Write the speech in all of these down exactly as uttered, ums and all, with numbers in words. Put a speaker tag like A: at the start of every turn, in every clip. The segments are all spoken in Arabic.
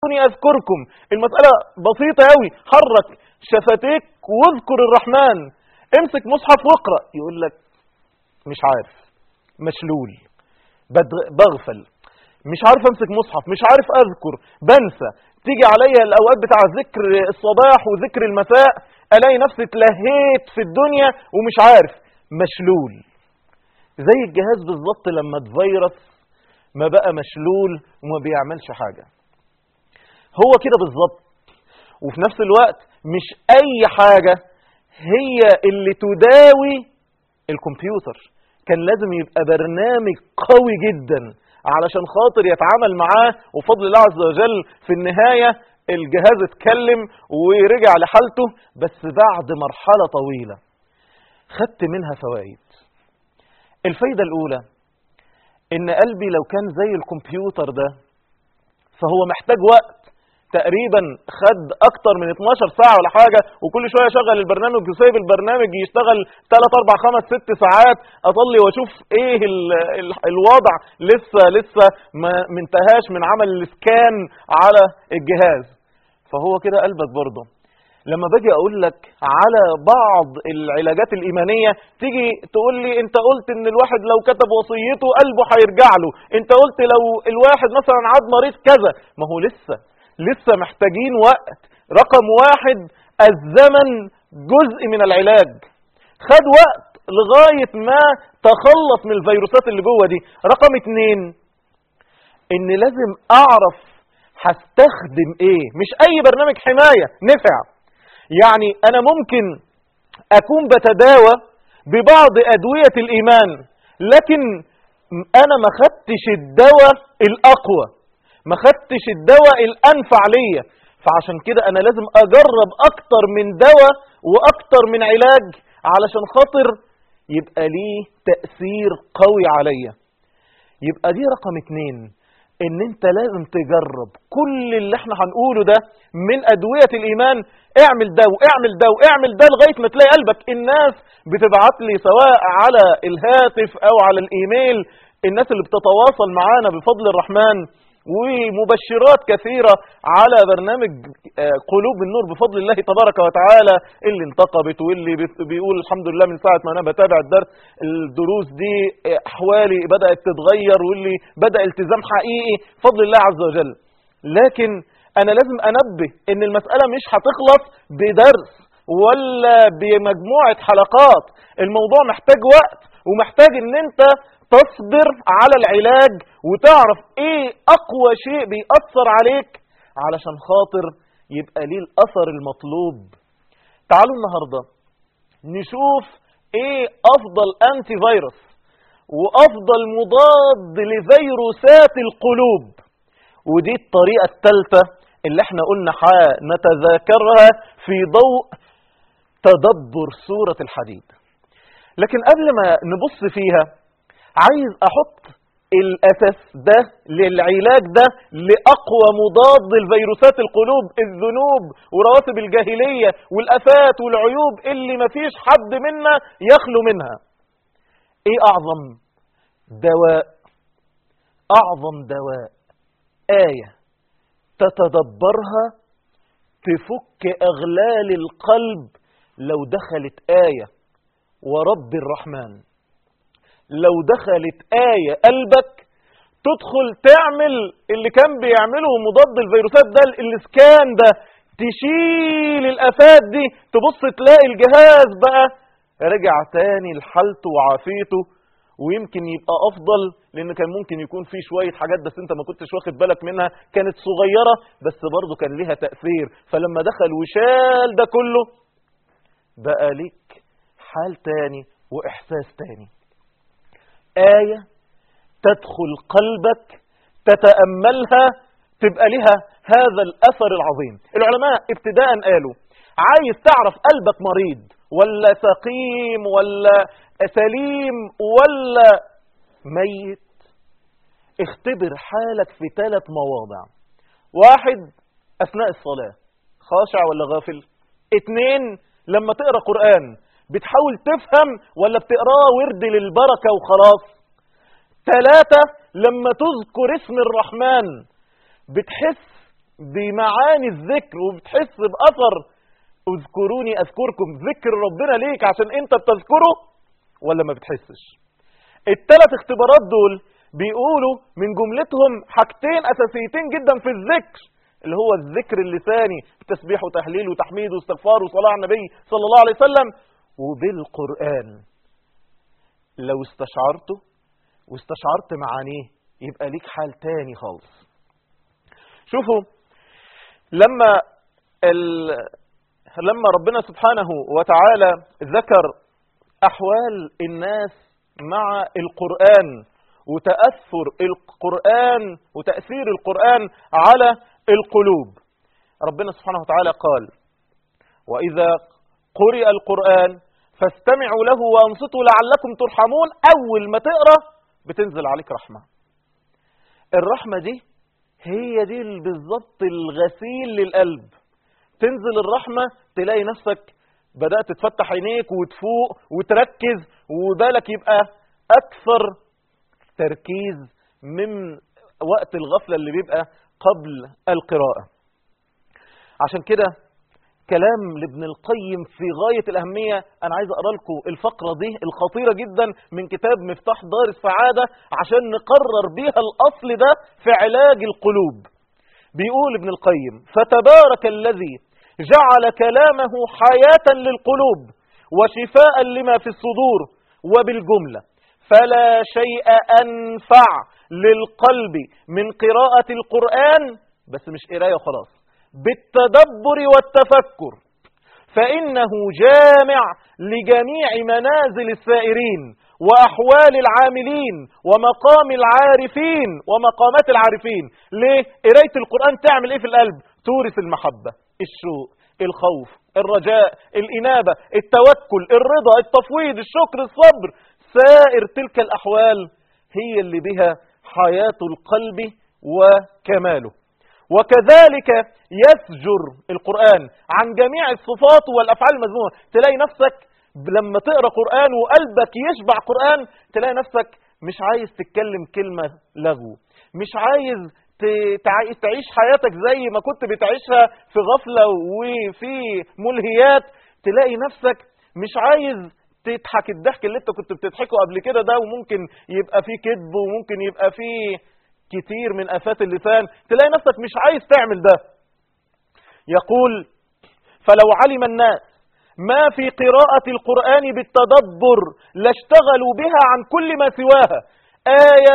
A: أذكركم. المسألة بسيطة أوي، حرك شفتيك واذكر الرحمن، امسك مصحف واقرأ. يقول لك مش عارف، مشلول، بغفل، مش عارف امسك مصحف، مش عارف اذكر، بنسى. تيجي عليا الاوقات بتاع ذكر الصباح وذكر المساء الاقي نفسي اتلهيت في الدنيا ومش عارف، مشلول. زي الجهاز بالظبط لما اتفيروس ما بقى مشلول وما بيعملش حاجة. هو كده بالظبط. وفي نفس الوقت مش اي حاجة هي اللي تداوي الكمبيوتر، كان لازم يبقى برنامج قوي جدا علشان خاطر يتعامل معاه، وفضل الله عز وجل في النهاية الجهاز اتكلم ورجع لحالته، بس بعد مرحلة طويلة خدت منها فوائد. الفايدة الأولى إن قلبي لو كان زي الكمبيوتر ده فهو محتاج وقت، تقريبا خد اكتر من اتناشر ساعة ولا حاجة، وكل شوية شغل البرنامج وسايب البرنامج يشتغل تلاتة اربعة خمسة ستة ساعات، اطلي واشوف ايه ال ال الوضع، لسه لسه ما منتهاش من عمل الاسكان على الجهاز. فهو كده قلبك برضه. لما باجي اقول لك على بعض العلاجات الايمانيه تيجي تقول لي انت قلت ان الواحد لو كتب وصيته قلبه هيرجع له، انت قلت لو الواحد مثلا عاد مريض كذا. ما هو لسه لسه محتاجين وقت. رقم واحد، الزمن جزء من العلاج، خد وقت لغايه ما تخلص من الفيروسات اللي جوه دي. رقم اتنين، ان لازم اعرف هستخدم ايه، مش اي برنامج حمايه نفع. يعني انا ممكن اكون بتداوى ببعض ادوية الايمان، لكن انا ما خدتش الدواء الاقوى، ما خدتش الدواء الانفع ليا. فعشان كده انا لازم اجرب اكتر من دواء واكتر من علاج علشان خاطر يبقى ليه تأثير قوي عليا. يبقى دي رقم اتنين، ان انت لازم تجرب كل اللي احنا هنقوله ده من ادوية الايمان. اعمل ده واعمل ده واعمل ده لغاية ما تلاقي قلبك. الناس بتبعت لي سواء على الهاتف او على الايميل، الناس اللي بتتواصل معانا بفضل الرحمن، ومبشرات كثيرة على برنامج قلوب النور بفضل الله تبارك وتعالى، اللي انتقبت واللي بيقول الحمد لله من ساعة ما انا بتابع الدرس الدروس دي احوالي بدأت تتغير، واللي بدأ التزام حقيقي فضل الله عز وجل. لكن انا لازم انبه ان المسألة مش هتخلص بدرس ولا بمجموعة حلقات، الموضوع محتاج وقت، ومحتاج ان انت تصبر على العلاج وتعرف ايه اقوى شيء بيأثر عليك علشان خاطر يبقى ليه الاثر المطلوب. تعالوا النهاردة نشوف ايه افضل انتي فيروس وافضل مضاد لفيروسات القلوب. ودي الطريقة الثالثة اللي احنا قلنا نتذاكرها في ضوء تدبر سورة الحديد. لكن قبل ما نبص فيها عايز احط الاساس ده للعلاج ده لاقوى مضاد لفيروسات القلوب، الذنوب ورواسب الجاهلية والافات والعيوب اللي مفيش حد منا يخلو منها. ايه اعظم دواء؟ اعظم دواء آية تتدبرها تفك اغلال القلب. لو دخلت آية ورب الرحمن، لو دخلت آية قلبك تدخل تعمل اللي كان بيعمله مضاد الفيروسات ده، الاسكان ده، تشيل الافات دي، تبص تلاقي الجهاز بقى رجع تاني لحالته وعافيته، ويمكن يبقى افضل، لان كان ممكن يكون فيه شوية حاجات بس انت ما كنتش واخد بالك منها، كانت صغيرة بس برضو كان ليها تأثير. فلما دخل وشال ده كله بقى ليك حال تاني واحساس تاني. آية تدخل قلبك تتأملها تبقى لها هذا الأثر العظيم. العلماء ابتداء قالوا عايز تعرف قلبك مريض ولا سقيم ولا سليم ولا ميت، اختبر حالك في ثلاث مواضع. واحد، أثناء الصلاة خاشع ولا غافل؟ اتنين، لما تقرأ قرآن بتحاول تفهم ولا بتقراه ورد للبركة وخلاص؟ ثلاثة، لما تذكر اسم الرحمن بتحس بمعاني الذكر وبتحس بأثر اذكروني أذكركم، ذكر ربنا ليك عشان انت بتذكره، ولا ما بتحسش؟ الثلاث اختبارات دول بيقولوا من جملتهم حاجتين أساسيتين جدا في الذكر، اللي هو الذكر اللساني بتسبيح وتهليل وتحميد واستغفار وصلاة على النبي صلى الله عليه وسلم، وبالقرآن لو استشعرته واستشعرت معانيه يبقى ليك حال تاني خالص. شوفوا لما ال... لما ربنا سبحانه وتعالى ذكر أحوال الناس مع القرآن وتأثر القرآن وتأثير القرآن على القلوب، ربنا سبحانه وتعالى قال: وإذا قرئ القرآن فاستمعوا له وانصتوا لعلكم ترحمون. أول ما تقرأ بتنزل عليك رحمة. الرحمة دي هي دي بالضبط الغسيل للقلب. تنزل الرحمة تلاقي نفسك بدأت تفتح عينيك وتفوق وتركز وبالك يبقى أكثر تركيز من وقت الغفلة اللي بيبقى قبل القراءة. عشان كده كلام لابن القيم في غاية الأهمية. أنا عايز أقرأ لكم الفقرة دي الخطيرة جدا من كتاب مفتاح دار السعادة عشان نقرر بيها الأصل ده في علاج القلوب. بيقول ابن القيم: فتبارك الذي جعل كلامه حياة للقلوب وشفاء لما في الصدور، وبالجملة فلا شيء أنفع للقلب من قراءة القرآن، بس مش قراية خلاص، بالتدبر والتفكر، فإنه جامع لجميع منازل السائرين وأحوال العاملين ومقام العارفين ومقامات العارفين. ليه؟ قراية القرآن تعمل إيه في القلب؟ تورث المحبة، الشوق، الخوف، الرجاء، الإنابة، التوكل، الرضا، التفويض، الشكر، الصبر. سائر تلك الأحوال هي اللي بها حياة القلب وكماله. وكذلك يسجر القرآن عن جميع الصفات والأفعال المذمومة. تلاقي نفسك لما تقرأ قرآن وقلبك يشبع قرآن تلاقي نفسك مش عايز تتكلم كلمة لغو، مش عايز تعيش حياتك زي ما كنت بتعيشها في غفلة وفي ملهيات. تلاقي نفسك مش عايز تضحك الضحك اللي انت كنت بتضحكه قبل كده ده، وممكن يبقى فيه كذب وممكن يبقى فيه كتير من آفات اللسان. تلاقي نفسك مش عايز تعمل ده. يقول: فلو علم الناس ما في قراءة القرآن بالتدبر لاشتغلوا بها عن كل ما سواها. آية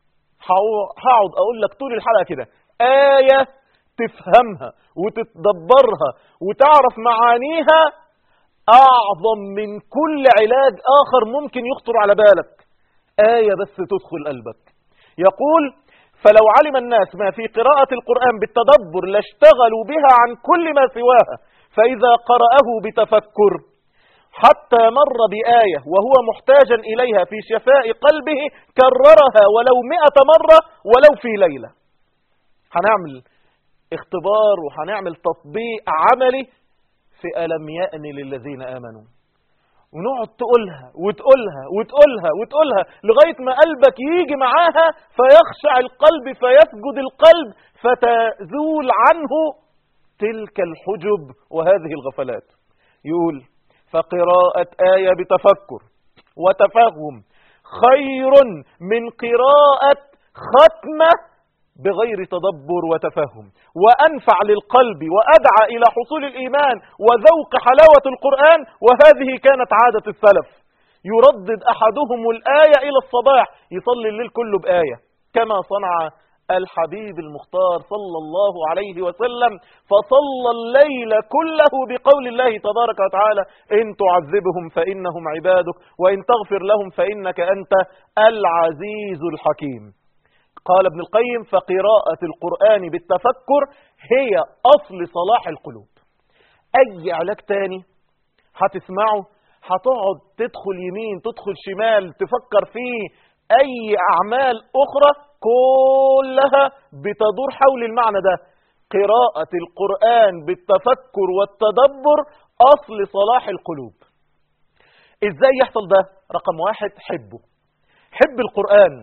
A: هقعد أقول لك طول الحلقة كده، آية تفهمها وتتدبرها وتعرف معانيها أعظم من كل علاج آخر ممكن يخطر على بالك. آية بس تدخل قلبك. يقول: فلو علم الناس ما في قراءة القرآن بالتدبر لاشتغلوا بها عن كل ما سواها، فإذا قرأه بتفكر حتى مر بآية وهو محتاجا إليها في شفاء قلبه كررها ولو مئة مرة ولو في ليلة. هنعمل اختبار وهنعمل تطبيق عملي في ألم يأن للذين آمنوا، ونقعد تقولها وتقولها وتقولها وتقولها لغاية ما قلبك يجي معاها فيخشع القلب فيسجد القلب فتزول عنه تلك الحجب وهذه الغفلات. يقول: فقراءة آية بتفكر وتفهم خير من قراءة ختمة بغير تدبر وتفهم، وأنفع للقلب وأدعى إلى حصول الإيمان وذوق حلاوة القرآن. وهذه كانت عادة السلف، يردد أحدهم الآية إلى الصباح، يصلي الليل كله بآية كما صنع الحبيب المختار صلى الله عليه وسلم، فصلى الليل كله بقول الله تبارك وتعالى: إن تعذبهم فإنهم عبادك وإن تغفر لهم فإنك أنت العزيز الحكيم. قال ابن القيم: فقراءة القرآن بالتفكر هي أصل صلاح القلوب. أي علاج تاني هتسمعه هتقعد تدخل يمين تدخل شمال تفكر فيه، أي أعمال أخرى كلها بتدور حول المعنى ده. قراءة القرآن بالتفكر والتدبر أصل صلاح القلوب. إزاي يحصل ده؟ رقم واحد، حبه، حب القرآن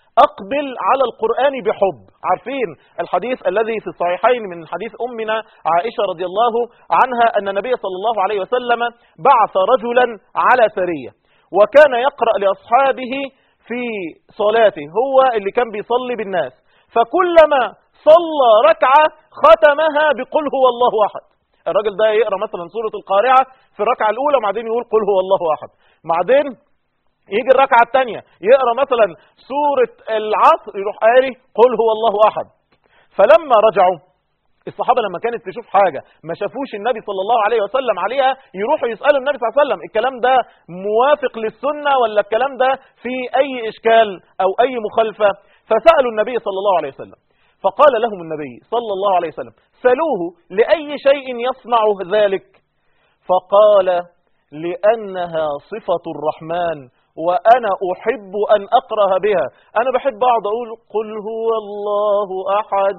A: أقبل على القرآن بحب. عارفين الحديث الذي في الصحيحين من حديث أمنا عائشة رضي الله عنها أن النبي صلى الله عليه وسلم بعث رجلا على سرية، وكان يقرأ لأصحابه في صلاته، هو اللي كان بيصلي بالناس، فكلما صلى ركعة ختمها بقل هو الله أحد. الراجل ده يقرأ مثلا سورة القارعة في الركعة الأولى وبعدين يقول قل هو الله أحد، بعدين يجي الركعة الثانية يقرأ مثلا سورة العصر يروح قاري قل هو الله أحد. فلما رجعوا الصحابة لما كانت تشوف حاجة ما شافوش النبي صلى الله عليه وسلم عليها يروحوا يسألوا النبي صلى الله عليه وسلم الكلام ده موافق للسنة ولا الكلام ده في أي إشكال أو أي مخالفة، فسألوا النبي صلى الله عليه وسلم فقال لهم النبي صلى الله عليه وسلم سألوه لأي شيء يصنع ذلك؟ فقال لأنها صفة الرحمن وأنا أحب أن أقرأ بها. أنا بحب أقعد أقول قل هو الله أحد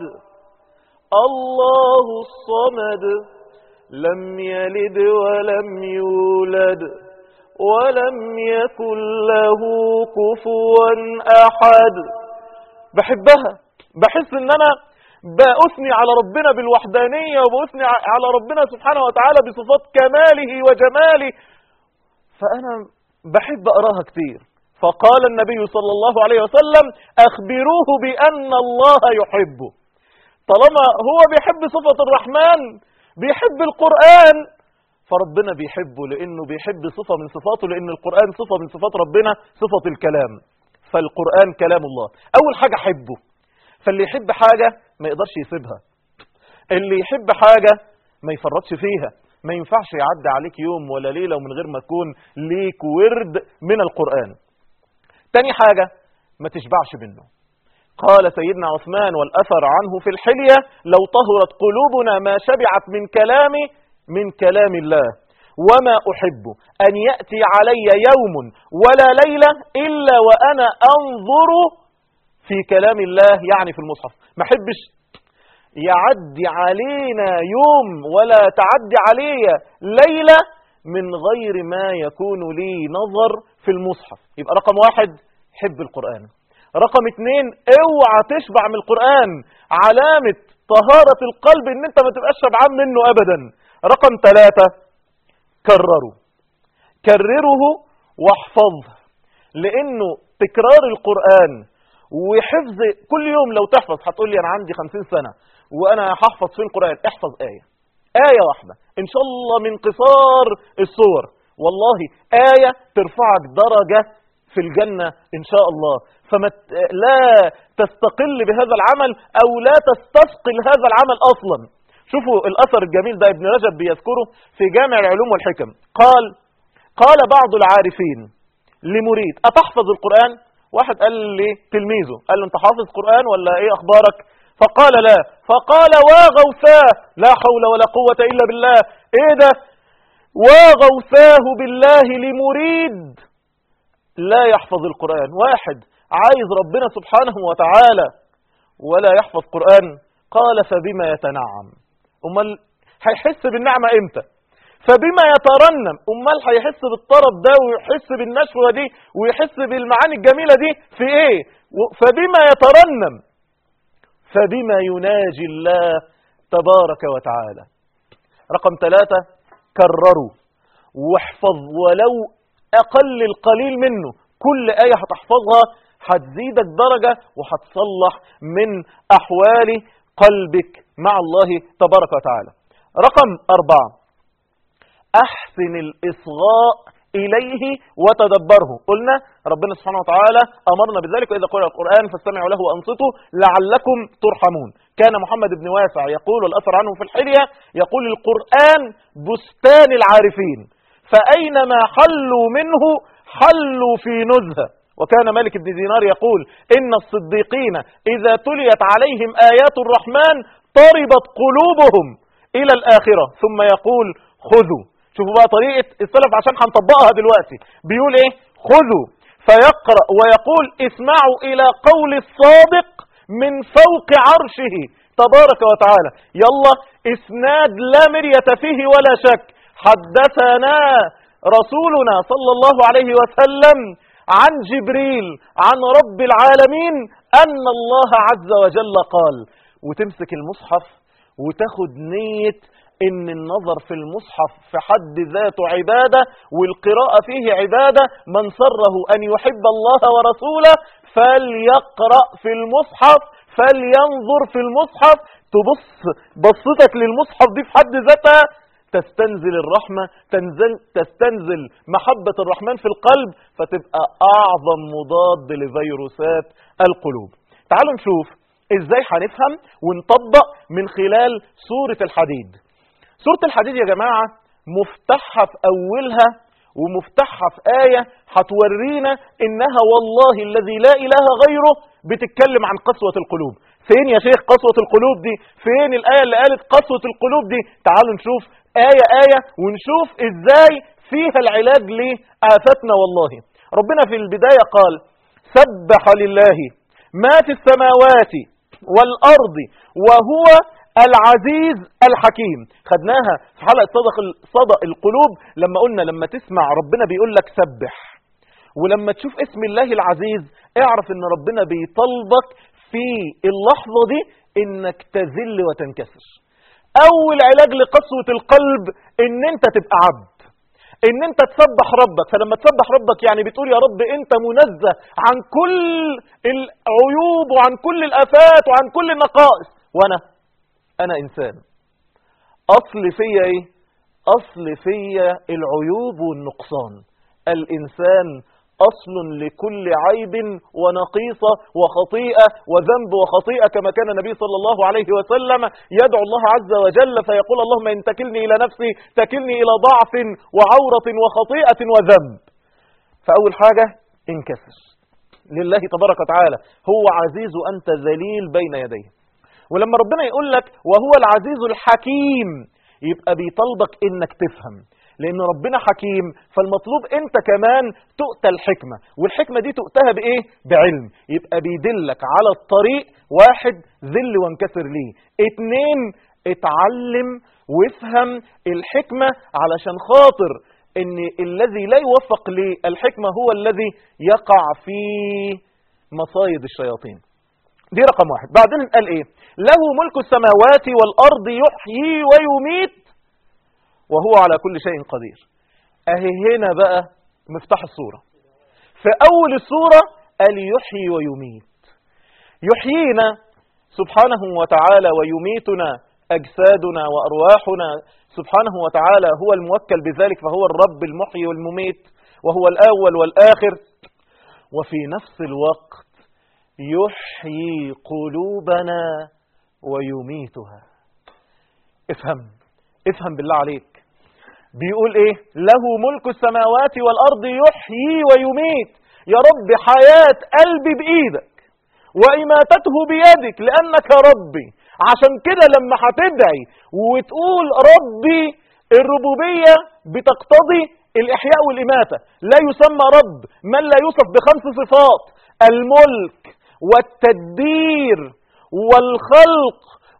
A: الله الصمد لم يلد ولم يولد ولم يكن له كفوا أحد. بحبها، بحس ان انا بأثني على ربنا بالوحدانية وبأثني على ربنا سبحانه وتعالى بصفات كماله وجماله، فأنا بحب أقراها كتير. فقال النبي صلى الله عليه وسلم أخبروه بأن الله يحبه. طالما هو بيحب صفة الرحمن بيحب القرآن، فربنا بيحبه لأنه بيحب صفة من صفاته، لأن القرآن صفة من صفات ربنا، صفة الكلام، فالقرآن كلام الله. أول حاجة حبه، فاللي يحب حاجة ما يقدرش يسيبها، اللي يحب حاجة ما يفرطش فيها، ما ينفعش يعدي عليك يوم ولا ليلة ومن غير ما تكون ليك ورد من القرآن. تاني حاجة ما تشبعش منه. قال سيدنا عثمان والأثر عنه في الحلية لو طهرت قلوبنا ما شبعت من كلام من كلام الله، وما أحب أن يأتي علي يوم ولا ليلة إلا وأنا أنظر في كلام الله، يعني في المصحف. ما أحبش يعدي علينا يوم ولا تعدي علي ليلة من غير ما يكون لي نظر في المصحف. يبقى رقم واحد حب القرآن. رقم اتنين اوعى تشبع من القرآن، علامة طهارة القلب ان انت ما تبقاش شبعان منه ابدا. رقم ثلاثة كرره، كرره واحفظه، لانه تكرار القرآن وحفظ كل يوم. لو تحفظ هتقول لي انا عندي خمسين سنة وانا هحفظ في القرآن، احفظ آية آية واحدة ان شاء الله من قصار السور، والله آية ترفعك درجة في الجنة إن شاء الله. فما لا تستقل بهذا العمل أو لا تستثقل هذا العمل أصلا. شوفوا الأثر الجميل ده ابن رجب بيذكره في جامع العلوم والحكم. قال قال بعض العارفين لمريد أتحفظ القرآن؟ واحد قال لي تلميذه، قال له أنت حافظ قرآن ولا إيه أخبارك؟ فقال لا. فقال واغوثاه، لا حول ولا قوة إلا بالله. إيه ده؟ واغوثاه بالله لمريد لا يحفظ القرآن. واحد عايز ربنا سبحانه وتعالى ولا يحفظ قرآن. قال فبما يتنعم، امال هيحس بالنعمة امتى؟ فبما يترنم، امال هيحس بالطرب ده ويحس بالنشوة دي ويحس بالمعاني الجميلة دي في ايه؟ فبما يترنم، فبما يناجي الله تبارك وتعالى. رقم ثلاثة كرروا واحفظ ولو أقل القليل منه. كل آية هتحفظها هتزيدك درجة وهتصلح من أحوال قلبك مع الله تبارك وتعالى. رقم أربعة أحسن الإصغاء إليه وتدبره. قلنا ربنا سبحانه وتعالى أمرنا بذلك، وإذا قرأ القرآن فاستمعوا له وأنصتوا لعلكم ترحمون. كان محمد بن واسع يقول والأثر عنه في الحلية يقول القرآن بستان العارفين، فأينما حلوا منه حلوا في نزهة. وكان مالك بن دينار يقول إن الصديقين إذا تليت عليهم آيات الرحمن طربت قلوبهم إلى الآخرة، ثم يقول خذوا. شوفوا بقى طريقة السلف عشان هنطبقها دلوقتي. بيقول إيه؟ خذوا، فيقرأ ويقول اسمعوا إلى قول الصادق من فوق عرشه تبارك وتعالى. يلا إسناد لا مرية فيه ولا شك. حدثنا رسولنا صلى الله عليه وسلم عن جبريل عن رب العالمين أن الله عز وجل قال. وتمسك المصحف وتاخد نية إن النظر في المصحف في حد ذاته عبادة، والقراءة فيه عبادة. من سره أن يحب الله ورسوله فليقرأ في المصحف، فلينظر في المصحف. تبص بصتك للمصحف دي في حد ذاتها تستنزل الرحمة، تنزل تستنزل محبة الرحمن في القلب، فتبقى أعظم مضاد لفيروسات القلوب. تعالوا نشوف إزاي هنفهم ونطبق من خلال سورة الحديد. سورة الحديد يا جماعة مفتاحها في أولها ومفتاحها في آية هتورينا إنها والله الذي لا إله غيره بتتكلم عن قسوة القلوب. فين يا شيخ قسوة القلوب دي؟ فين الآية اللي قالت قسوة القلوب دي؟ تعالوا نشوف آية آية ونشوف إزاي فيها العلاج لآفتنا. والله ربنا في البداية قال سبح لله ما في السماوات والأرض وهو العزيز الحكيم. خدناها في حلقة صدق صدق القلوب لما قلنا لما تسمع ربنا بيقول لك سبح، ولما تشوف اسم الله العزيز اعرف ان ربنا بيطلبك في اللحظة دي انك تذل وتنكسر. اول علاج لقسوة القلب ان انت تبقى عبد، ان انت تسبح ربك. فلما تسبح ربك يعني بتقول يا رب انت منزه عن كل العيوب وعن كل الافات وعن كل النقائص، وانا انا انسان اصل فيا ايه؟ اصل فيا العيوب والنقصان. الانسان أصل لكل عيب ونقيصة وخطيئة وذنب وخطيئة، كما كان النبي صلى الله عليه وسلم يدعو الله عز وجل فيقول اللهم إن تكلني إلى نفسي تكلني إلى ضعف وعورة وخطيئة وذنب. فأول حاجة انكسر لله تبارك وتعالى، هو عزيز أنت ذليل بين يديه. ولما ربنا يقول لك وهو العزيز الحكيم يبقى بيطلبك إنك تفهم، لأن ربنا حكيم فالمطلوب أنت كمان تؤتى الحكمة. والحكمة دي تؤتها بإيه؟ بعلم. يبقى بيدلك على الطريق، واحد ذل وانكسر ليه، اتنين اتعلم وافهم الحكمة علشان خاطر ان الذي لا يوفق للحكمة هو الذي يقع في مصايد الشياطين. دي رقم واحد. بعدين قال ايه؟ له ملك السماوات والأرض يحيي ويميت وهو على كل شيء قدير. اهي هنا بقى مفتاح الصورة. في اول الصورة قال يحيي ويميت. يحيينا سبحانه وتعالى ويميتنا أجسادنا وأرواحنا سبحانه وتعالى، هو الموكل بذلك، فهو الرب المحيي والمميت وهو الأول والآخر. وفي نفس الوقت يحيي قلوبنا ويميتها. افهم افهم بالله عليك. بيقول ايه؟ له ملك السماوات والأرض يحيي ويميت. يا رب حياة قلبي بإيدك وإماتته بيدك لأنك ربي. عشان كده لما هتدعي وتقول ربي، الربوبية بتقتضي الإحياء والإماتة. لا يسمى رب من لا يوصف بخمس صفات: الملك والتدبير والخلق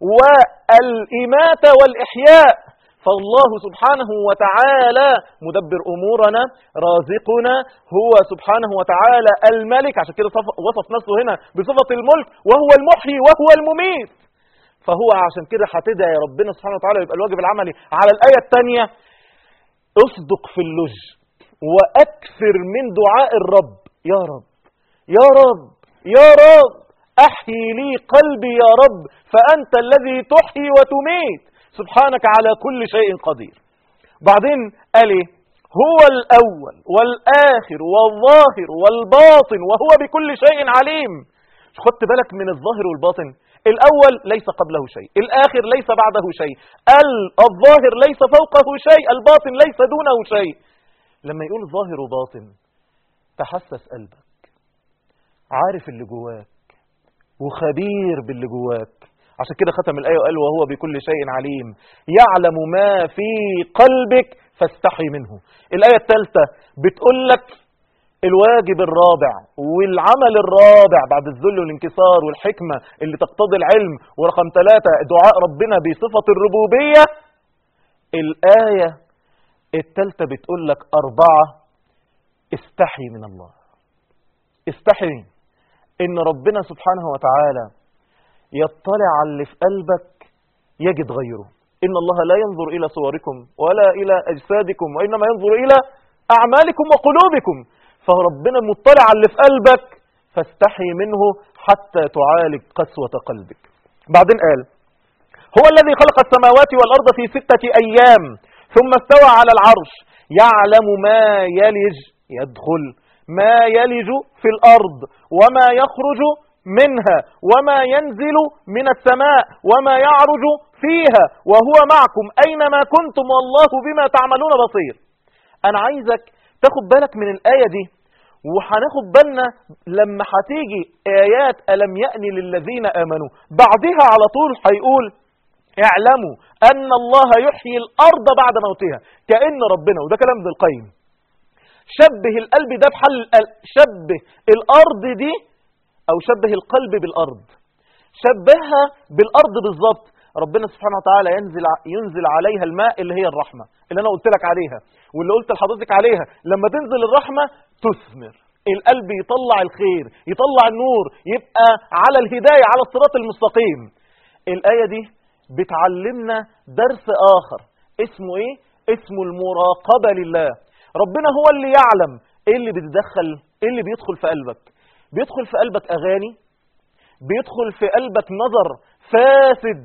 A: والإماتة والإحياء. فالله سبحانه وتعالى مدبر أمورنا، رازقنا، هو سبحانه وتعالى الملك. عشان كده وصف نفسه هنا بصفة الملك، وهو المحيي وهو المميت. فهو عشان كده هتدعي ربنا سبحانه وتعالى. يبقى الواجب العملي على الآية الثانية اصدق في اللج وأكثر من دعاء الرب. يا رب يا رب يا رب أحيي لي قلبي يا رب، فأنت الذي تحيي وتميت، سبحانك على كل شيء قدير. بعدين قال ايه؟ هو الأول والآخر والظاهر والباطن وهو بكل شيء عليم. خدت بالك من الظاهر والباطن؟ الأول ليس قبله شيء، الآخر ليس بعده شيء، الظاهر ليس فوقه شيء، الباطن ليس دونه شيء. لما يقول ظاهر وباطن تحسس قلبك، عارف اللي جواك وخبير باللي جواك. عشان كده ختم الآية وقال وهو بكل شيء عليم، يعلم ما في قلبك فاستحي منه. الآية الثالثة بتقول لك الواجب الرابع والعمل الرابع بعد الذل والانكسار والحكمة اللي تقتضي العلم. ورقم ثلاثة دعاء ربنا بصفة الربوبية. الآية الثالثة بتقول لك أربعة استحي من الله. استحي ان ربنا سبحانه وتعالى يطلع على اللي في قلبك يجد غيره. إن الله لا ينظر إلى صوركم ولا إلى أجسادكم وإنما ينظر إلى أعمالكم وقلوبكم. فربنا مطلع على اللي في قلبك فاستحي منه حتى تعالج قسوة قلبك. بعدين قال هو الذي خلق السماوات والأرض في ستة أيام ثم استوى على العرش يعلم ما يلج يدخل ما يلج في الأرض وما يخرج منها وما ينزل من السماء وما يعرج فيها وهو معكم أينما كنتم والله بما تعملون بصير. أنا عايزك تاخد بالك من الآية دي، وهناخد بالنا لما هتيجي آيات ألم يأن للذين آمنوا بعدها على طول هيقول اعلموا أن الله يحيي الأرض بعد موتها. كأن ربنا، وده كلام ابن القيم، شبه القلب ده بحل شبه الأرض دي أو شبه القلب بالأرض، شبهها بالأرض بالظبط. ربنا سبحانه وتعالى ينزل ينزل عليها الماء اللي هي الرحمة اللي أنا قلت لك عليها واللي قلت لحضرتك عليها. لما تنزل الرحمة تثمر، القلب يطلع الخير يطلع النور، يبقى على الهداية على الصراط المستقيم. الآية دي بتعلمنا درس آخر اسمه إيه؟ اسمه المراقبة لله. ربنا هو اللي يعلم إيه اللي بيتدخل، إيه اللي بيدخل في قلبك. بيدخل في قلبك أغاني، بيدخل في قلبك نظر فاسد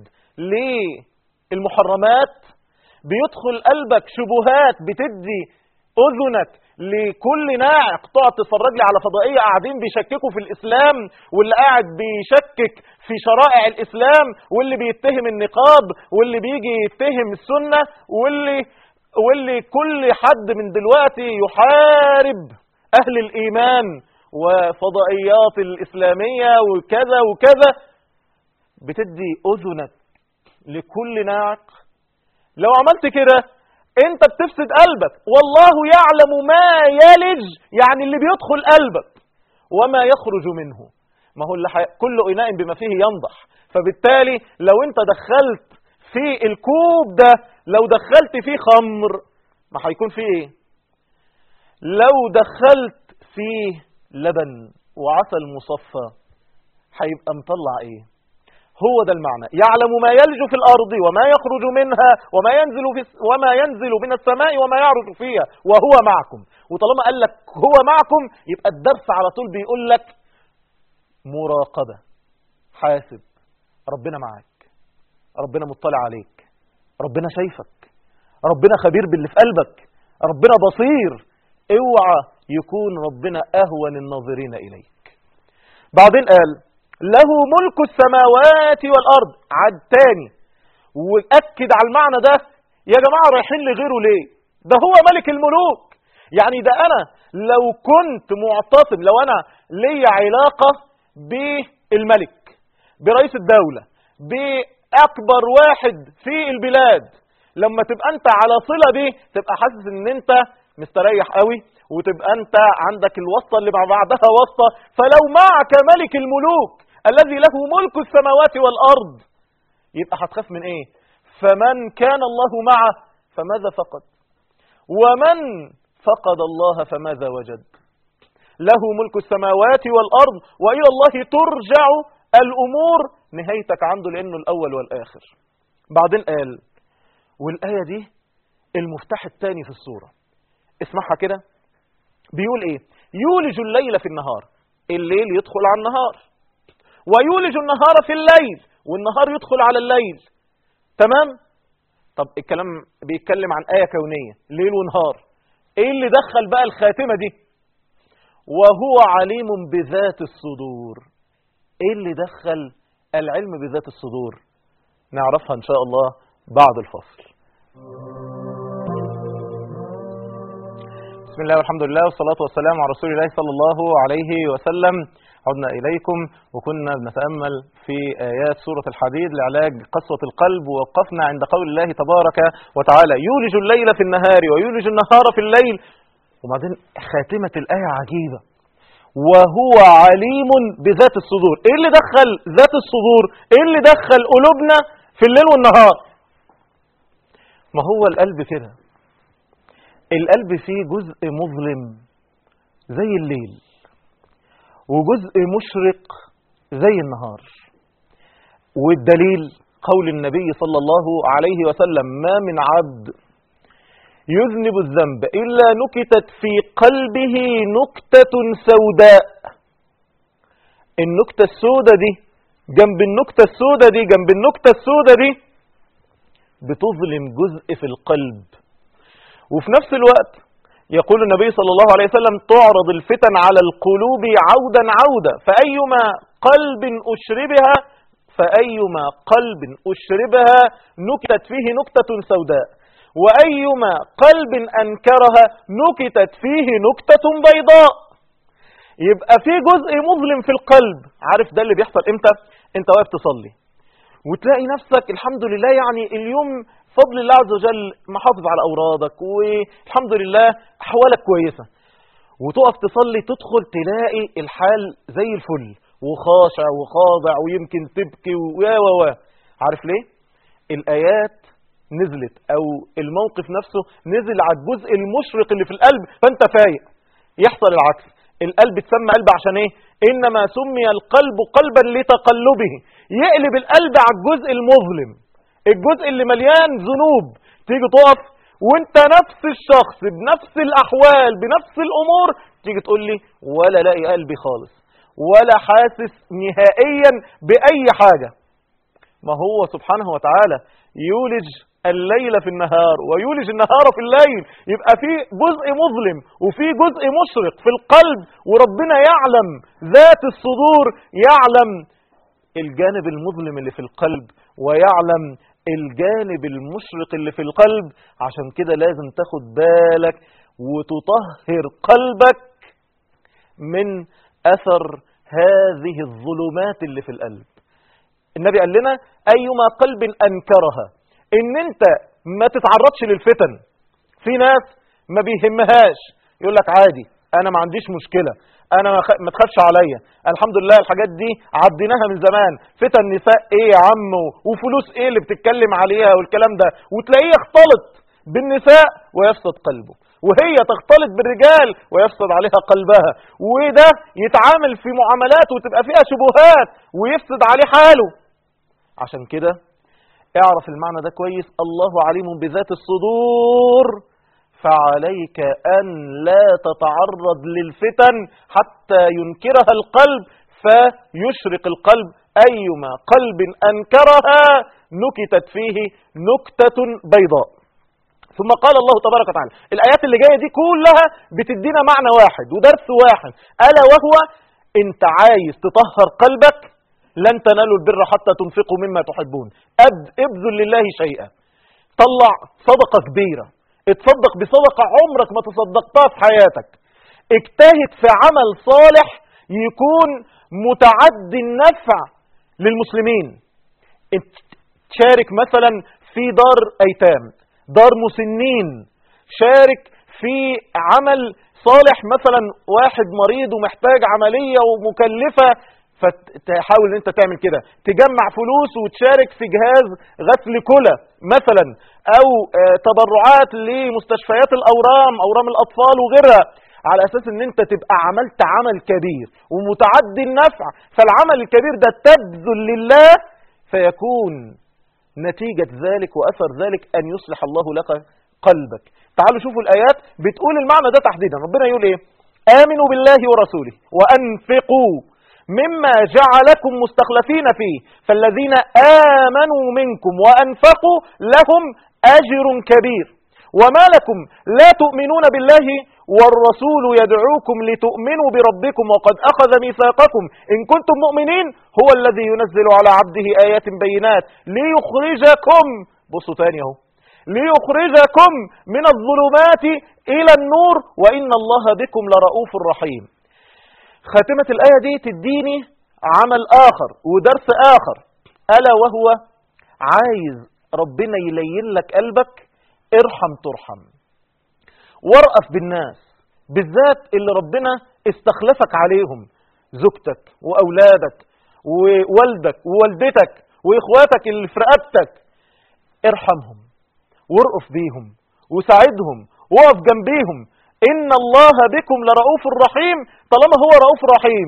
A: للمحرمات، بيدخل قلبك شبهات بتدي أذنك لكل ناعق تقعد تتفرج لي على فضائية قاعدين بيشككوا في الإسلام، واللي قاعد بيشكك في شرائع الإسلام، واللي بيتهم النقاب، واللي بيجي يتهم السنة، واللي واللي كل حد من دلوقتي يحارب أهل الإيمان وفضائيات الإسلامية وكذا وكذا. بتدي أذنك لكل ناعق. لو عملت كده انت بتفسد قلبك. والله يعلم ما يلج، يعني اللي بيدخل قلبك، وما يخرج منه. ما هو اللي حي... كل إناء بما فيه ينضح. فبالتالي لو انت دخلت في الكوب ده، لو دخلت فيه خمر، ما هيكون فيه ايه؟ لو دخلت فيه لبن وعسل مصفى هيبقى مطلع ايه؟ هو ده المعنى. يعلم ما يلج في الأرض وما يخرج منها وما ينزل في وما ينزل من السماء وما يعرج فيها وهو معكم. وطالما قال لك هو معكم يبقى الدرس على طول بيقول لك مراقبة. حاسب، ربنا معاك، ربنا مطلع عليك، ربنا شايفك، ربنا خبير باللي في قلبك، ربنا بصير. اوعى يكون ربنا أهون الناظرين إليك. بعدين قال له ملك السماوات والأرض. عد تاني وأكد على المعنى ده. يا جماعة رايحين لغيره ليه؟ ده هو ملك الملوك. يعني ده أنا لو كنت معتصم، لو أنا لي علاقة بالملك، برئيس الدولة، بأكبر واحد في البلاد، لما تبقى أنت على صلة بيه تبقى حاسس أن أنت مستريح قوي، وتبقى أنت عندك الوسطة اللي مع بعدها وسطة. فلو معك ملك الملوك الذي له ملك السماوات والأرض يبقى هتخاف من إيه؟ فمن كان الله معه فماذا فقد؟ ومن فقد الله فماذا وجد؟ له ملك السماوات والأرض وإلى الله ترجع الأمور. نهايتك عنده لأنه الأول والآخر. بعدين قال، والآية دي المفتاح الثاني في السورة، اسمعها كده. بيقول ايه؟ يولج الليل في النهار، الليل يدخل على النهار، ويولج النهار في الليل، والنهار يدخل على الليل. تمام؟ طب الكلام بيتكلم عن آية كونية، ليل ونهار. ايه اللي دخل بقى الخاتمة دي؟ وهو عليم بذات الصدور. ايه اللي دخل العلم بذات الصدور؟ نعرفها ان شاء الله بعد الفصل. بسم الله والحمد لله والصلاة والسلام على رسول الله صلى الله عليه وسلم. عدنا إليكم وكنا بنتأمل في آيات سورة الحديد لعلاج قسوة القلب، ووقفنا عند قول الله تبارك وتعالى يولج الليل في النهار ويولج النهار في الليل. وبعدين خاتمة الآية عجيبة، وهو عليم بذات الصدور. إيه اللي دخل ذات الصدور؟ إيه اللي دخل قلوبنا في الليل والنهار؟ ما هو القلب كده، القلب فيه جزء مظلم زي الليل، وجزء مشرق زي النهار. والدليل قول النبي صلى الله عليه وسلم: ما من عبد يذنب الذنب إلا نكتت في قلبه نكتة سوداء. النكتة السوداء دي جنب النكتة السوداء دي جنب النكتة السوداء دي بتظلم جزء في القلب. وفي نفس الوقت يقول النبي صلى الله عليه وسلم: تعرض الفتن على القلوب عودا عودا، فأيما قلب أشربها فأيما قلب أشربها نكتت فيه نكتة سوداء، وأيما قلب أنكرها نكتت فيه نكتة بيضاء. يبقى في جزء مظلم في القلب. عارف ده اللي بيحصل امتى؟ انت واقف تصلي وتلاقي نفسك الحمد لله يعني اليوم فضل الله عز وجل محافظ على أورادك والحمد لله أحوالك كويسة، وتقف تصلي تدخل تلاقي الحال زي الفل وخاشع وخاضع ويمكن تبكي و و و عارف ليه؟ الآيات نزلت أو الموقف نفسه نزل على الجزء المشرق اللي في القلب، فأنت فايق. يحصل العكس، القلب اتسمى قلب عشان ايه؟ إنما سمي القلب قلبا لتقلبه. يقلب القلب على الجزء المظلم، الجزء اللي مليان ذنوب. تيجي تقف وانت نفس الشخص بنفس الأحوال بنفس الأمور، تيجي تقول لي ولا لاقي قلبي خالص ولا حاسس نهائيا بأي حاجة. ما هو سبحانه وتعالى يولج الليل في النهار ويولج النهار في الليل. يبقى في جزء مظلم وفي جزء مشرق في القلب، وربنا يعلم ذات الصدور، يعلم الجانب المظلم اللي في القلب ويعلم الجانب المشرق اللي في القلب. عشان كده لازم تاخد بالك وتطهر قلبك من أثر هذه الظلمات اللي في القلب. النبي قال لنا: أيما قلب أنكرها. إن أنت ما تتعرضش للفتن. في ناس ما بيهمهاش، يقول لك عادي أنا ما عنديش مشكلة، أنا ما تخافش عليا، الحمد لله الحاجات دي عديناها من زمان. فتن نساء إيه يا عم، وفلوس إيه اللي بتتكلم عليها والكلام ده. وتلاقيه يختلط بالنساء ويفسد قلبه، وهي تختلط بالرجال ويفسد عليها قلبها، وده يتعامل في معاملات وتبقى فيها شبهات ويفسد عليه حاله. عشان كده اعرف المعنى ده كويس: الله عليم بذات الصدور، فعليك أن لا تتعرض للفتن حتى ينكرها القلب فيشرق القلب. أيما قلب أنكرها نكتت فيه نكتة بيضاء. ثم قال الله تبارك وتعالى، الآيات اللي جاية دي كلها بتدينا معنى واحد ودرس واحد، ألا وهو: انت عايز تطهر قلبك لن تنالوا البر حتى تنفقوا مما تحبون. ابذل لله شيئا، طلع صدقة كبيرة، اتصدق بصدقة عمرك ما تصدقتها في حياتك، اجتهد في عمل صالح يكون متعدي النفع للمسلمين. شارك مثلا في دار أيتام، دار مسنين، شارك في عمل صالح، مثلا واحد مريض ومحتاج عملية ومكلفة، فتحاول ان انت تعمل كده، تجمع فلوس وتشارك في جهاز غسل كلى مثلا، او تبرعات لمستشفيات الاورام، اورام الاطفال وغيرها، على اساس ان انت تبقى عملت عمل كبير ومتعدي النفع. فالعمل الكبير ده تبذل لله، فيكون نتيجة ذلك وأثر ذلك أن يصلح الله لك قلبك. تعالوا شوفوا الآيات بتقول المعنى ده تحديدا. ربنا يقول إيه؟ آمنوا بالله ورسوله وأنفقوا مما جعلكم مستخلفين فيه فالذين آمنوا منكم وأنفقوا لهم أجر كبير وما لكم لا تؤمنون بالله والرسول يدعوكم لتؤمنوا بربكم وقد أخذ ميثاقكم إن كنتم مؤمنين هو الذي ينزل على عبده آيات بينات ليخرجكم، بصوا تاني اهو، ليخرجكم من الظلمات إلى النور وإن الله بكم لرؤوف رحيم. خاتمة الآية دي تديني عمل آخر ودرس آخر، ألا وهو: عايز ربنا يلين لك قلبك، ارحم ترحم، وارأف بالناس، بالذات اللي ربنا استخلفك عليهم، زوجتك وأولادك ووالدك ووالدتك وإخواتك اللي في رقبتك. ارحمهم وارأف بيهم وساعدهم وقف جنبيهم. إن الله بكم لرؤوف رحيم. طالما هو رؤوف رحيم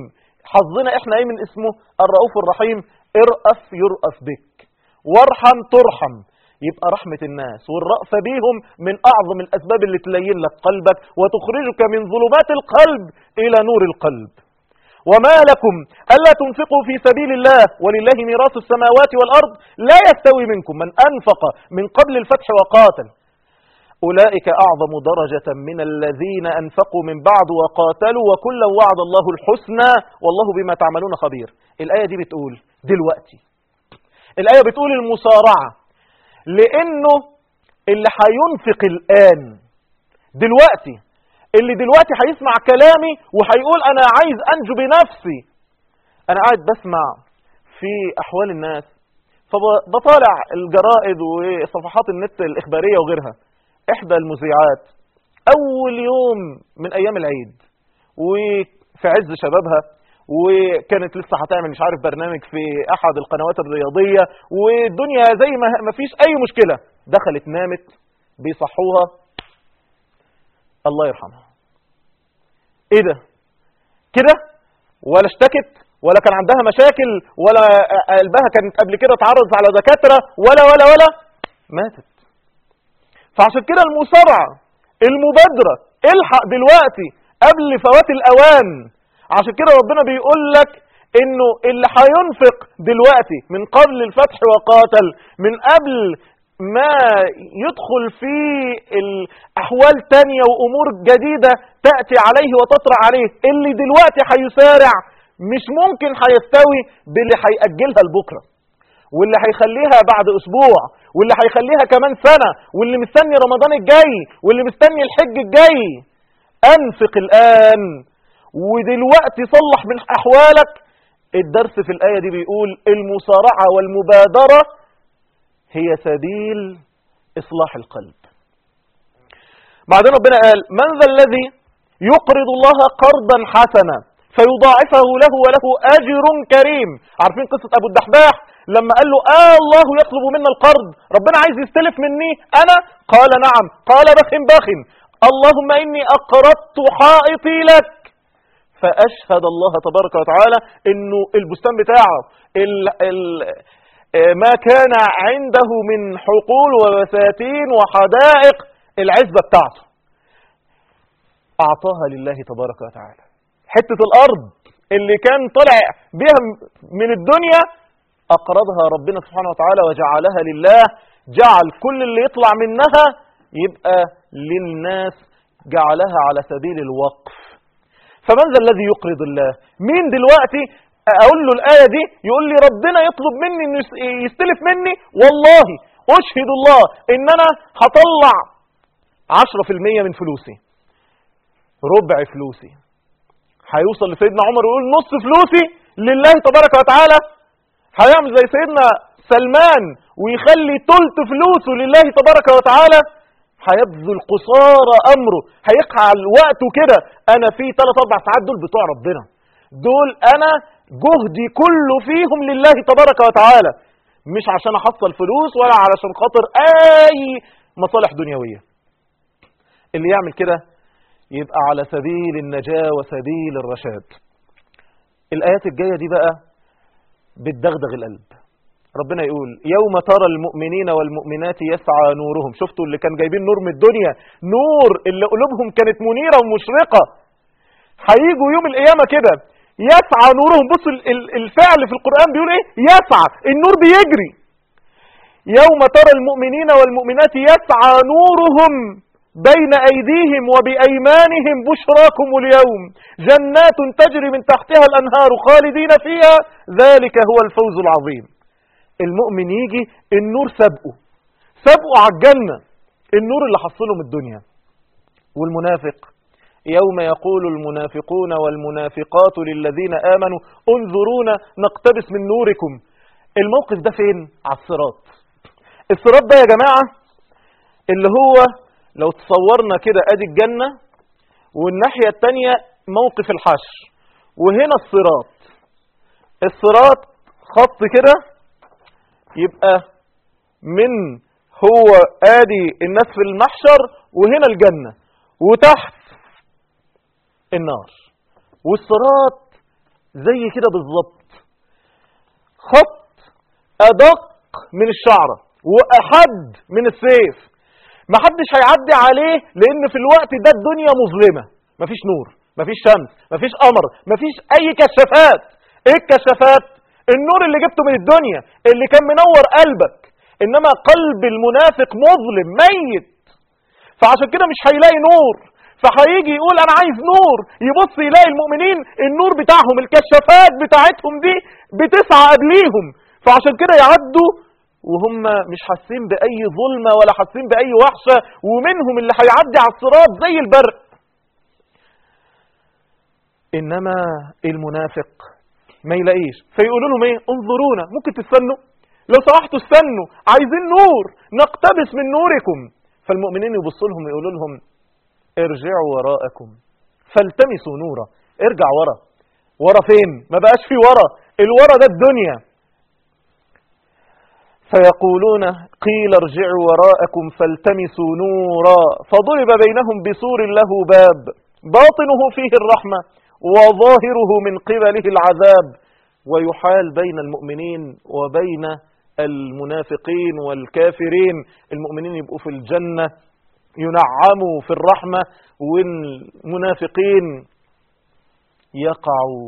A: حظنا احنا ايه من اسمه الرؤوف الرحيم؟ ارأف يرأف بك، وارحم ترحم. يبقى رحمة الناس والرأفة بيهم من أعظم الأسباب اللي تلين لك قلبك وتخرجك من ظلمات القلب إلى نور القلب. وما لكم ألا تنفقوا في سبيل الله ولله ميراث السماوات والأرض لا يستوي منكم من أنفق من قبل الفتح وقاتل أولئك أعظم درجة من الذين أنفقوا من بعد وقاتلوا وكلا وعد الله الحسنى والله بما تعملون خبير. الآية دي بتقول دلوقتي، الآية بتقول المسارعة، لأنه اللي هينفق الآن دلوقتي، اللي دلوقتي هيسمع كلامي وهيقول أنا عايز أنجو بنفسي. أنا قاعد بسمع في أحوال الناس، فبطالع الجرائد وصفحات النت الإخبارية وغيرها. إحدى المذيعات أول يوم من أيام العيد وفي عز شبابها، وكانت لسه هتعمل مش عارف برنامج في أحد القنوات الرياضية والدنيا زي ما فيش أي مشكلة، دخلت نامت بيصحوها الله يرحمها. ايه ده كده؟ ولا اشتكت ولا كان عندها مشاكل ولا قلبها كانت قبل كده اتعرض على دكاترة ولا ولا ولا ماتت. فعشان كده المسارعة، المبادرة، الحق دلوقتي قبل فوات الأوان. عشان كده ربنا بيقول لك انه اللي هينفق دلوقتي من قبل الفتح وقاتل، من قبل ما يدخل في الأحوال تانية وأمور جديدة تأتي عليه وتطرع عليه، اللي دلوقتي هيسارع مش ممكن هيستوي باللي هيأجلها لبكرة، واللي هيخليها بعد أسبوع، واللي هيخليها كمان سنة، واللي مستني رمضان الجاي، واللي مستني الحج الجاي. أنفق الآن ودلوقتي صلح من أحوالك. الدرس في الآية دي بيقول المسارعة والمبادرة هي سبيل إصلاح القلب. بعدين ربنا قال من ذا الذي يقرض الله قرضا حسنا فيضاعفه له وله أجر كريم. عارفين قصة أبو الدحداح لما قال له آه الله يطلب منا القرض، ربنا عايز يستلف مني أنا؟ قال نعم. قال بخ بخ اللهم إني أقرضت حائطي لك. فأشهد الله تبارك وتعالى إنه البستان بتاعه ال ال ما كان عنده من حقول وبساتين وحدائق، العزبة بتاعته أعطاها لله تبارك وتعالى. حتة الأرض اللي كان طلع بها من الدنيا أقرضها ربنا سبحانه وتعالى وجعلها لله، جعل كل اللي يطلع منها يبقى للناس، جعلها على سبيل الوقف. فمن ذا الذي يقرض الله؟ مين دلوقتي أقول له الآية دي يقول لي ربنا يطلب مني إنه يستلف مني؟ والله أشهد الله إن أنا هطلع عشرة في المية من فلوسي، ربع فلوسي. هيوصل لسيدنا عمر ويقول نص فلوسي لله تبارك وتعالى. هيعمل زي سيدنا سلمان ويخلي تلت فلوسه لله تبارك وتعالى. هيبذل قصارى أمره، هيقع الوقت كده. أنا في ثلاث أربع ساعات دول بتوع ربنا، دول أنا جهدي كله فيهم لله تبارك وتعالى، مش عشان أحصل فلوس ولا علشان خاطر أي مصالح دنيوية. اللي يعمل كده يبقى على سبيل النجاة وسبيل الرشاد. الآيات الجاية دي بقى بتدغدغ القلب. ربنا يقول يوم ترى المؤمنين والمؤمنات يسعى نورهم. شفتوا اللي كان جايبين نور من الدنيا، نور اللي قلوبهم كانت منيرة ومشرقة، هيجوا يوم القيامة كده يسعى نورهم. بص الفعل في القرآن بيقول ايه؟ يسعى، النور بيجري. يوم ترى المؤمنين والمؤمنات يسعى نورهم بين أيديهم وبأيمانهم بشراكم اليوم جنات تجري من تحتها الأنهار خالدين فيها ذلك هو الفوز العظيم. المؤمن يجي النور سبقه، سبقه على الجنة، النور اللي حصله من الدنيا. والمنافق يوم يقول المنافقون والمنافقات للذين آمنوا انظرونا نقتبس من نوركم. الموقف ده فين؟ على الصراط. الصراط ده يا جماعة اللي هو لو تصورنا كده ادي الجنة والناحية التانية موقف الحشر، وهنا الصراط. الصراط خط كده، يبقى من هو ادي الناس في المحشر وهنا الجنة وتحت النار. والصراط زي كده بالظبط، خط أدق من الشعرة وأحد من السيف، محدش هيعدي عليه، لأن في الوقت ده الدنيا مظلمة، مفيش نور، مفيش شمس، مفيش قمر، مفيش أي كشافات. إيه الكشافات؟ النور اللي جبته من الدنيا اللي كان منور قلبك، إنما قلب المنافق مظلم ميت، فعشان كده مش هيلاقي نور، فهيجي يقول أنا عايز نور، يبص يلاقي المؤمنين النور بتاعهم الكشافات بتاعتهم دي بتسعى قبليهم، فعشان كده يعدوا وهم مش حاسين بأي ظلمة ولا حاسين بأي وحشة، ومنهم اللي هيعدي على الصراط زي البرق. إنما المنافق ما يلاقيش، فيقولوا لهم ايه؟ انظرونا، ممكن تستنوا؟ لو سمحتوا استنوا، عايزين نور نقتبس من نوركم. فالمؤمنين يبصوا لهم يقولوا لهم ارجعوا وراءكم فالتمسوا نورا. ارجع ورا. ورا فين؟ ما بقاش في ورا، الورا ده الدنيا. فيقولون قيل ارجعوا وراءكم فالتمسوا نورا فضرب بينهم بسور له باب باطنه فيه الرحمة وظاهره من قبله العذاب، ويحال بين المؤمنين وبين المنافقين والكافرين. المؤمنين يبقوا في الجنة ينعموا في الرحمة، والمنافقين يقعوا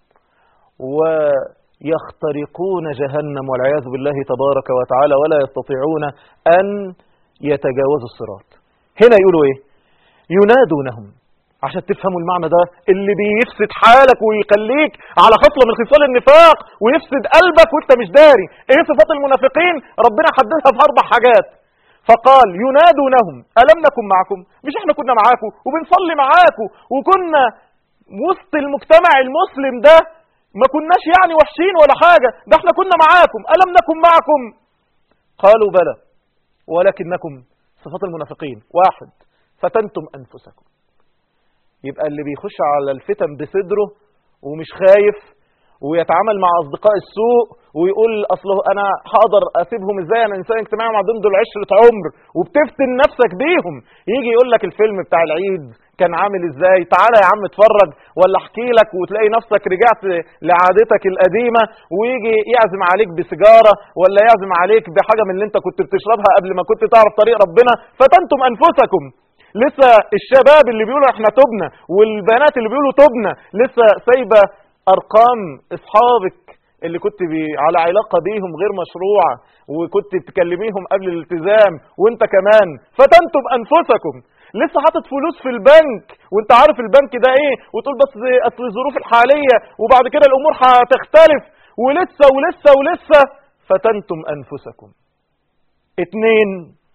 A: ويخترقون جهنم والعياذ بالله تبارك وتعالى، ولا يستطيعون أن يتجاوزوا الصراط. هنا يقولوا ايه؟ ينادونهم. عشان تفهموا المعنى ده اللي بيفسد حالك ويخليك على خصلة من خصال النفاق ويفسد قلبك وانت مش داري. ايه صفات المنافقين؟ ربنا حددها في اربع حاجات، فقال ينادونهم ألم نكن معكم؟ مش احنا كنا معاكم وبنصلي معاكم وكنا وسط المجتمع المسلم ده، ما كناش يعني وحشين ولا حاجة، ده احنا كنا معاكم، ألم نكن معكم؟ قالوا بلى ولكنكم. صفات المنافقين: واحد، فتنتم أنفسكم. يبقى اللي بيخش على الفتن بصدره ومش خايف ويتعامل مع أصدقاء السوء ويقول أصله أنا هقدر أسيبهم إزاي، أنا إنسان اجتماعي مع دول دول عشرة عمر، وبتفتن نفسك بيهم. يجي يقول لك الفيلم بتاع العيد كان عامل إزاي، تعالى يا عم اتفرج ولا احكي لك، وتلاقي نفسك رجعت لعادتك القديمة، ويجي يعزم عليك بسيجارة ولا يعزم عليك بحاجة من اللي انت كنت بتشربها قبل ما كنت تعرف طريق ربنا. فتنتم أنفسكم. لسه الشباب اللي بيقولوا احنا تبنا، والبنات اللي بيقولوا تبنا، لسه سايبة ارقام اصحابك اللي كنت بي على علاقة بيهم غير مشروعة، وكنت تكلميهم قبل الالتزام وانت كمان. فتنتم انفسكم. لسه حاطط فلوس في البنك وانت عارف البنك ده ايه، وتقول بس اصل الظروف الحالية وبعد كده الامور هتختلف، ولسه ولسه ولسه. فتنتم انفسكم. اتنين،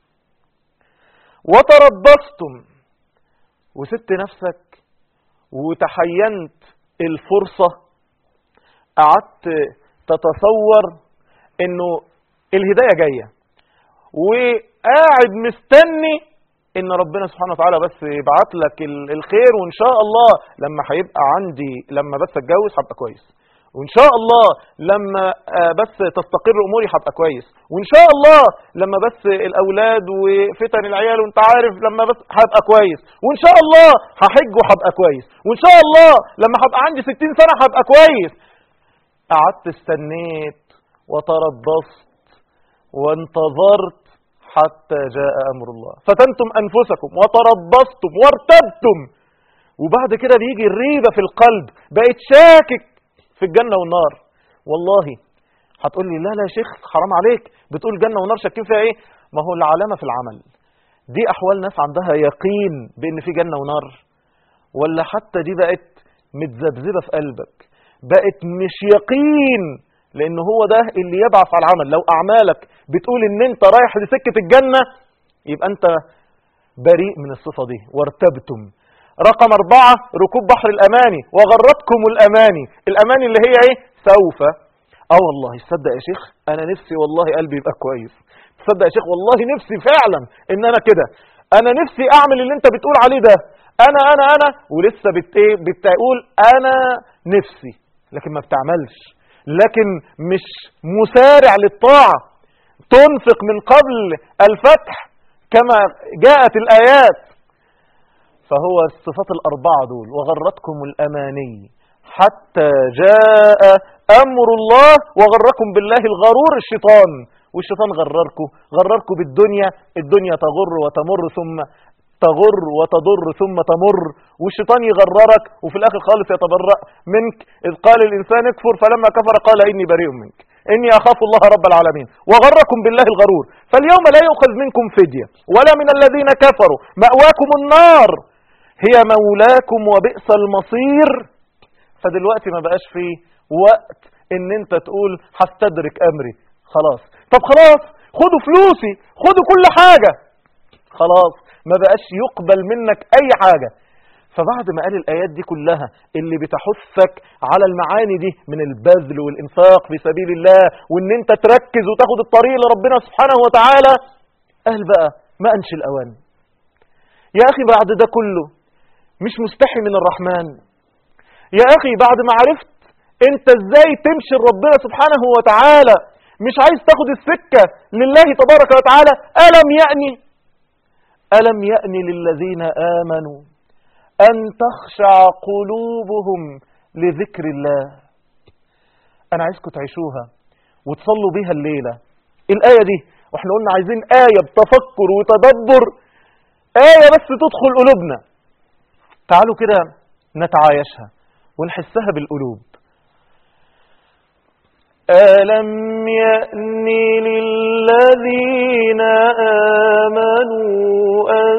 A: وتربصتم. وسبت نفسك وتحينت الفرصة، قعدت تتصور انه الهداية جاية، وقاعد مستني ان ربنا سبحانه وتعالى بس يبعت لك الخير، وان شاء الله لما هيبقى عندي، لما بس اتجوز هبقى كويس، وان شاء الله لما بس تستقر اموري هبقى كويس، وان شاء الله لما بس الاولاد وفتن العيال وانت عارف لما بس هبقى كويس، وان شاء الله هحج وهبقى كويس، وان شاء الله لما هبقى عندي ستين سنة هبقى كويس. قعدت استنيت وتربصت وانتظرت حتى جاء امر الله. فتنتم انفسكم وتربصتم وارتبتم. وبعد كده بيجي الريبة في القلب، بقيت شاكك في الجنة والنار. والله هتقول لي لا لا يا شيخ حرام عليك، بتقول جنة ونار شاكين فيها ايه؟ ما هو العلامة في العمل. دي احوال ناس عندها يقين بان في جنة ونار، ولا حتى دي بقت متذبذبة في قلبك، بقت مش يقين، لان هو ده اللي يبعث على العمل. لو اعمالك بتقول ان انت رايح لسكة الجنة، يبقى انت بريء من الصفة دي. وارتبتم. رقم أربعة، ركوب بحر الأماني. وغرتكم الأماني. الأماني اللي هي إيه؟ سوف. اه والله تصدق يا شيخ أنا نفسي والله قلبي يبقى كويس، تصدق يا شيخ والله نفسي فعلا إن أنا كده، أنا نفسي أعمل اللي أنت بتقول عليه ده، أنا أنا أنا ولسه بت إيه بتقول أنا نفسي، لكن ما بتعملش، لكن مش مسارع للطاعة. تنفق من قبل الفتح كما جاءت الآيات. فهو الصفات الأربعة دول. وغرتكم الأماني حتى جاء أمر الله وغركم بالله الغرور الشيطان. والشيطان غرركم غرركم بالدنيا، الدنيا تغر وتمر ثم تغر وتضر ثم تمر، والشيطان يغررك وفي الآخر خالص يتبرأ منك. إذ قال الإنسان اكفر فلما كفر قال إني بريء منك إني أخاف الله رب العالمين وغركم بالله الغرور. فاليوم لا يؤخذ منكم فدية ولا من الذين كفروا، مأواكم النار هي مولاكم وبئس المصير. فدلوقتي ما بقاش فيه وقت ان انت تقول هستدرك امري، خلاص. طب خلاص خدوا فلوسي، خدوا كل حاجة، خلاص ما بقاش يقبل منك اي حاجة. فبعد ما قال الآيات دي كلها اللي بتحثك على المعاني دي من البذل والإنفاق في سبيل الله، وإن أنت تركز وتاخد الطريق لربنا سبحانه وتعالى، قال بقى ما أنش الأوان. يا أخي بعد ده كله مش مستحي من الرحمن؟ يا أخي بعد ما عرفت أنت إزاي تمشي لربنا سبحانه وتعالى، مش عايز تاخد السكة لله تبارك وتعالى؟ ألم يأني ألم يأني للذين آمنوا أن تخشع قلوبهم لذكر الله. أنا عايزكم تعيشوها وتصلوا بيها الليلة الآية دي، وإحنا قلنا عايزين آية بتفكر وتدبر، آية بس تدخل قلوبنا. تعالوا كده نتعايشها ونحسها بالقلوب. ألم يأن للذين آمنوا أن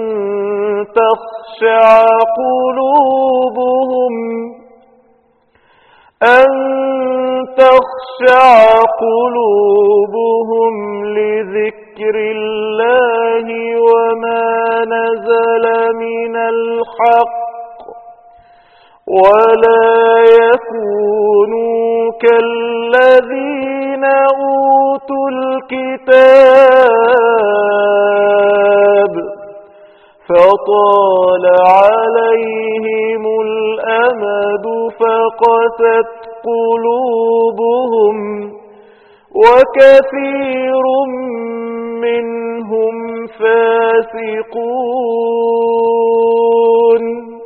A: تخشع قلوبهم أن تخشع قلوبهم لذكر الله وما نزل من الحق ولا يكونوا كالذين أوتوا الكتاب فطال عليهم الأمد فقست قلوبهم وكثير منهم فاسقون.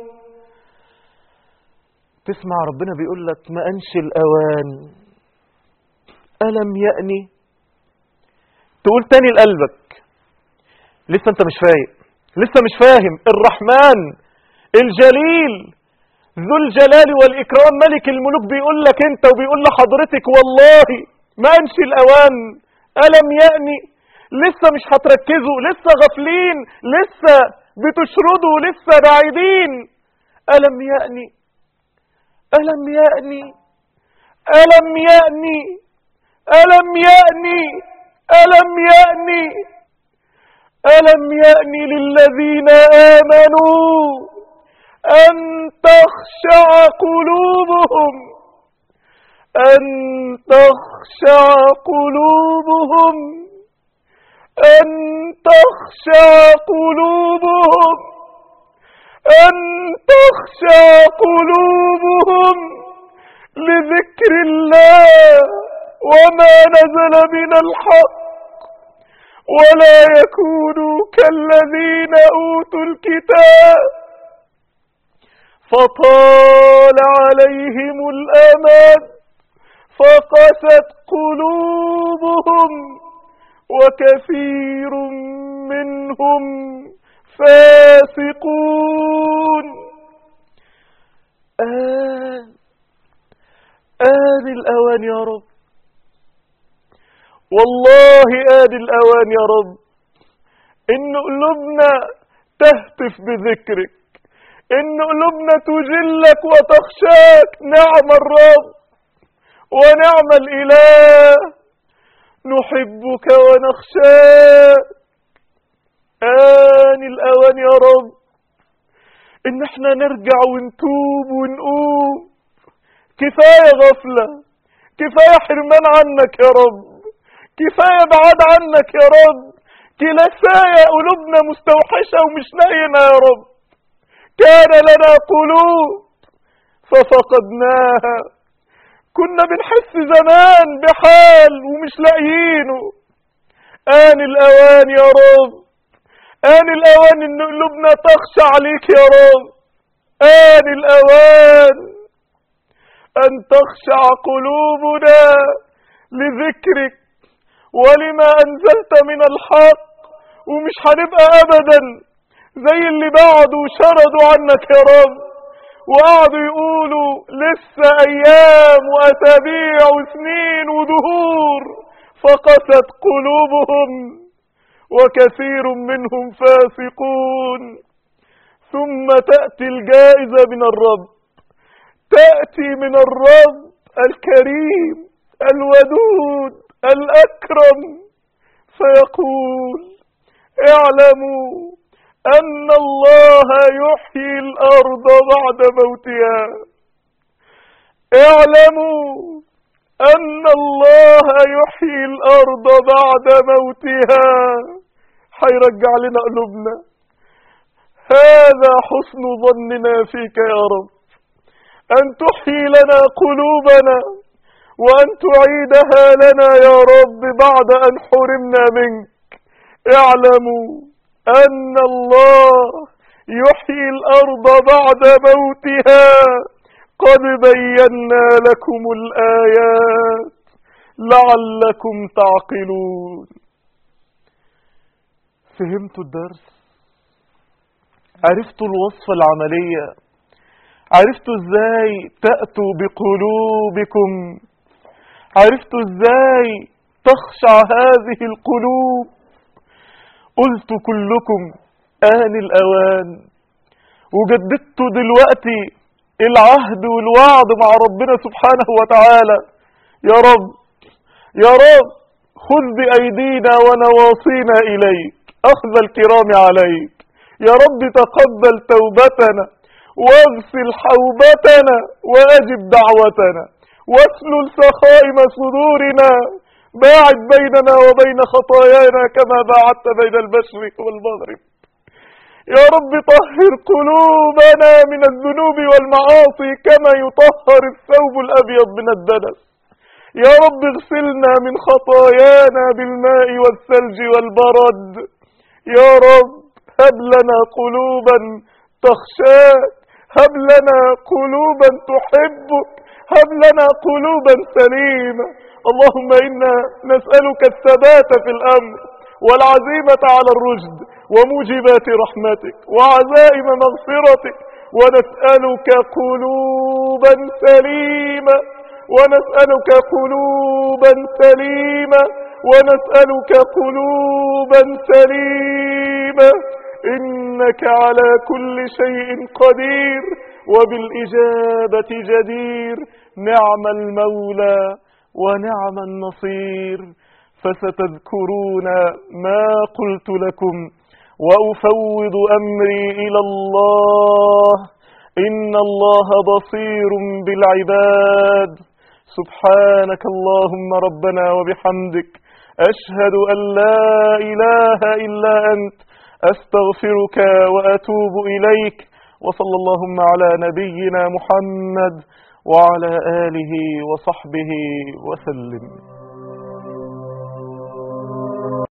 A: تسمع ربنا بيقول لك ما أنش الأوان، ألم يأني، تقول تاني لقلبك لسه انت مش فايق، لسه مش فاهم. الرحمن الجليل ذو الجلال والإكرام ملك الملوك بيقول لك انت وبيقول لحضرتك والله ما أنش الأوان. ألم يأني، لسه مش هتركزوا، لسه غافلين، لسه بتشردوا، لسه بعيدين. ألم يأني ألم يأني ألم يأني ألم يأني ألم يأني ألم يأني للذين آمنوا أن تخشع قلوبهم أن تخشع قلوبهم أن تخشع قلوبهم أن تخشع قلوبهم لذكر الله وما نزل من الحق ولا يكونوا كالذين أوتوا الكتاب فطال عليهم الأمد فقست قلوبهم وكثير منهم فاسقون. آن آن الأوان يا رب، والله آن الأوان يا رب إن قلوبنا تهتف بذكرك، إن قلوبنا تجلك وتخشاك. نعم الرب ونعم الإله، نحبك ونخشاك. آن الأوان يا رب إن احنا نرجع ونتوب ونقوم. كفاية غفلة، كفاية حرمان عنك يا رب، كفاية بعاد عنك يا رب، كفاية قلوبنا مستوحشة ومش لاقينا يا رب. كان لنا قلوب ففقدناها، كنا بنحس زمان بحال ومش لاقيينه. آن الأوان يا رب، آن الأوان إن قلوبنا تخشع عليك يا رب. آن الأوان أن تخشع قلوبنا لذكرك ولما أنزلت من الحق، ومش هنبقى أبدا زي اللي بعدوا شردوا عنك يا رب وقعدوا يقولوا لسه أيام وأسابيع وسنين ودهور فقست قلوبهم وكثير منهم فاسقون. ثم تأتي الجائزة من الرب، تأتي من الرب الكريم الودود الأكرم فيقول اعلموا أن الله يحيي الأرض بعد موتها، اعلموا أن الله يحيي الأرض بعد موتها. هيرجع لنا قلوبنا. هذا حسن ظننا فيك يا رب، أن تحيي لنا قلوبنا وأن تعيدها لنا يا رب بعد أن حرمنا منك. اعلموا أن الله يحيي الأرض بعد موتها، قد بينا لكم الآيات لعلكم تعقلون. فهمتوا الدرس؟ عرفتوا الوصفة العملية؟ عرفتوا ازاي تأتوا بقلوبكم؟ عرفتوا ازاي تخشع هذه القلوب؟ قلت كلكم آن الأوان، وجددتوا دلوقتي العهد والوعد مع ربنا سبحانه وتعالى. يا رب يا رب خذ بأيدينا ونواصينا إليك أخذ الكرام عليك. يا رب تقبل توبتنا واغسل حوبتنا وأجب دعوتنا واسلل سخائم صدورنا، باعد بيننا وبين خطايانا كما باعدت بين المشرق والمغرب. يا رب طهر قلوبنا من الذنوب والمعاصي كما يطهر الثوب الأبيض من الدنس. يا رب اغسلنا من خطايانا بالماء والثلج والبرد. يا رب هب لنا قلوبا تخشاك، هب لنا قلوبا تحبك، هب لنا قلوبا سليمة. اللهم إنا نسألك الثبات في الأمر والعزيمة على الرشد وموجبات رحمتك وعزائم مغفرتك، ونسألك قلوبا سليمة ونسألك قلوبا سليمة ونسألك قلوبا سليمة، إنك على كل شيء قدير وبالإجابة جدير. نعم المولى ونعم النصير. فستذكرون ما قلت لكم وأفوض أمري إلى الله، إن الله بصير بالعباد. سبحانك اللهم ربنا وبحمدك، أشهد أن لا إله إلا أنت، أستغفرك وأتوب إليك. وصلى اللهم على نبينا محمد وعلى آله وصحبه وسلم.